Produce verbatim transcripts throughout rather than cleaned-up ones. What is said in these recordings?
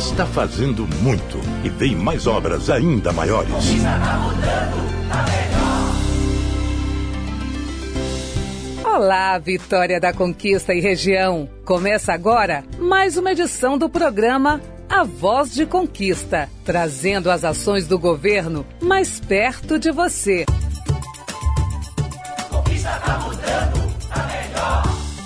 está fazendo muito e vem mais obras ainda maiores. Conquista tá mudando, tá melhor. Olá, Vitória da Conquista e região. Começa agora mais uma edição do programa A Voz de Conquista, trazendo as ações do governo mais perto de você. Conquista tá mudando, tá melhor.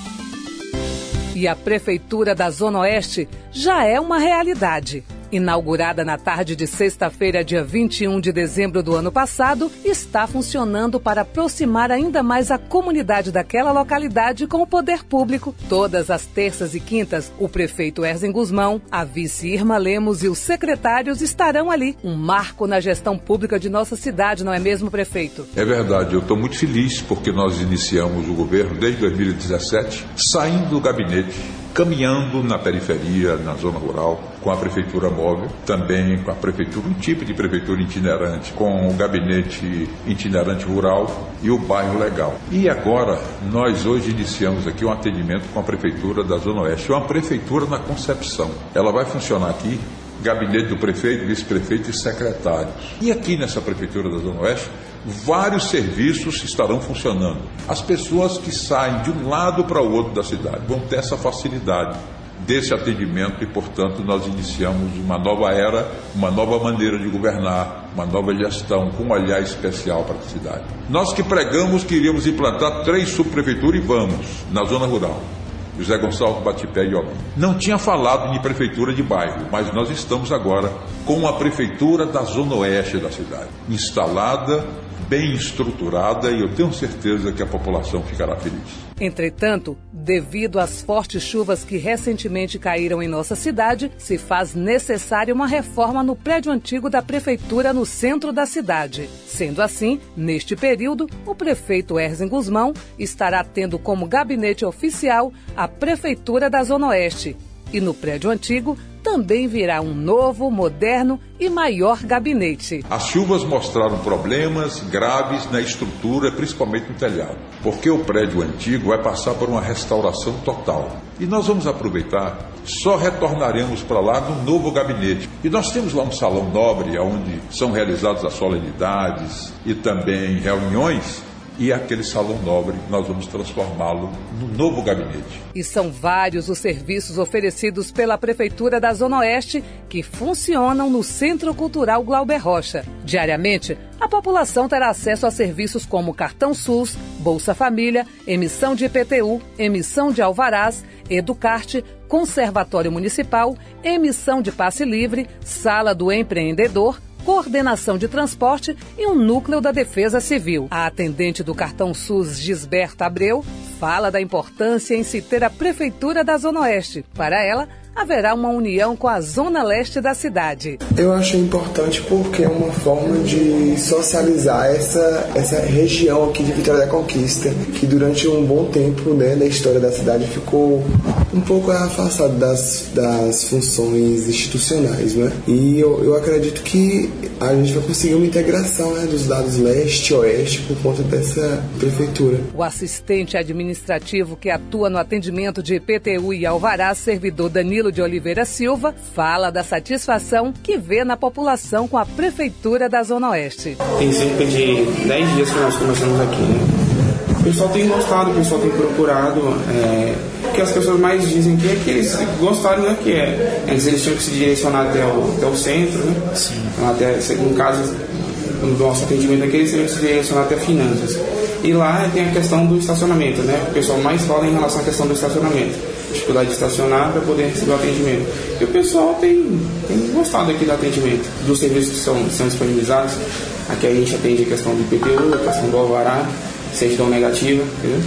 E a Prefeitura da Zona Oeste já é uma realidade. Inaugurada na tarde de sexta-feira, dia vinte e um de dezembro do ano passado, está funcionando para aproximar ainda mais a comunidade daquela localidade com o poder público. Todas as terças e quintas, o prefeito Erzen Guzmão, a vice Irma Lemos e os secretários estarão ali. Um marco na gestão pública de nossa cidade, não é mesmo, prefeito? É verdade, eu estou muito feliz porque nós iniciamos o governo desde dois mil e dezessete, saindo do gabinete, caminhando na periferia, na zona rural, com a prefeitura móvel, também com a prefeitura, um tipo de prefeitura itinerante, com o gabinete itinerante rural e o bairro legal. E agora, nós hoje iniciamos aqui um atendimento com a prefeitura da Zona Oeste, uma prefeitura na concepção. Ela vai funcionar aqui, gabinete do prefeito, vice-prefeito e secretários. E aqui nessa prefeitura da Zona Oeste, vários serviços estarão funcionando. As pessoas que saem de um lado para o outro da cidade vão ter essa facilidade desse atendimento e, portanto, nós iniciamos uma nova era, uma nova maneira de governar, uma nova gestão com um olhar especial para a cidade. Nós que pregamos que iríamos implantar três subprefeituras e vamos, na zona rural. José Gonçalves, Batipé e Obim. Não tinha falado em prefeitura de bairro, mas nós estamos agora com a prefeitura da Zona Oeste da cidade, instalada, bem estruturada, e eu tenho certeza que a população ficará feliz. Entretanto, devido às fortes chuvas que recentemente caíram em nossa cidade, se faz necessária uma reforma no prédio antigo da prefeitura no centro da cidade. Sendo assim, neste período, o prefeito Erzen Guzmão estará tendo como gabinete oficial a prefeitura da Zona Oeste. E no prédio antigo também virá um novo, moderno e maior gabinete. As chuvas mostraram problemas graves na estrutura, principalmente no telhado, porque o prédio antigo vai passar por uma restauração total. E nós vamos aproveitar, só retornaremos para lá no novo gabinete. E nós temos lá um salão nobre, onde são realizadas as solenidades e também reuniões. E aquele salão nobre, nós vamos transformá-lo no novo gabinete. E são vários os serviços oferecidos pela Prefeitura da Zona Oeste que funcionam no Centro Cultural Glauber Rocha. Diariamente, a população terá acesso a serviços como Cartão SUS, Bolsa Família, emissão de I P T U, emissão de alvarás, Educarte, Conservatório Municipal, emissão de passe livre, Sala do Empreendedor, coordenação de transporte e um núcleo da Defesa Civil. A atendente do Cartão SUS, Gisberta Abreu, fala da importância em se ter a Prefeitura da Zona Oeste. Para ela, haverá uma união com a Zona Leste da cidade. Eu acho importante porque é uma forma de socializar essa, essa região aqui de Vitória da Conquista, que durante um bom tempo, né, da história da cidade ficou um pouco afastada das, das funções institucionais, né? E eu, eu acredito que a gente vai conseguir uma integração, né, dos lados leste e oeste por conta dessa prefeitura. O assistente administrativo que atua no atendimento de I P T U e alvarás, servidor Danilo de Oliveira Silva, fala da satisfação que vê na população com a Prefeitura da Zona Oeste. Tem cerca de dez dias que nós começamos aqui, né? O pessoal tem gostado, o pessoal tem procurado. É, o que as pessoas mais dizem que é que eles gostaram, né? Que é, antes eles tinham que se direcionar até o, até o centro, né? Sim. Até, no caso, no nosso atendimento aqui, eles tinham que se direcionar até finanças. E lá tem a questão do estacionamento, né? O pessoal mais fala em relação à questão do estacionamento. Dificuldade de estacionar para poder receber o atendimento. E o pessoal tem, tem gostado aqui do atendimento, dos serviços que são, são disponibilizados. Aqui a gente atende a questão do I P T U, a questão do alvará, certidão negativa, entendeu?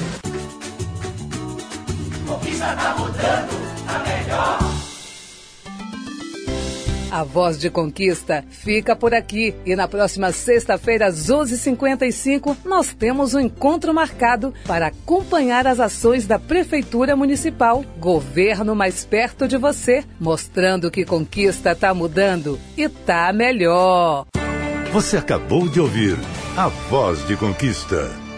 Conquista tá mudando, tá melhor. A Voz de Conquista fica por aqui e na próxima sexta-feira, às onze e cinquenta e cinco, nós temos um encontro marcado para acompanhar as ações da Prefeitura Municipal, governo mais perto de você, mostrando que Conquista está mudando e tá melhor. Você acabou de ouvir A Voz de Conquista.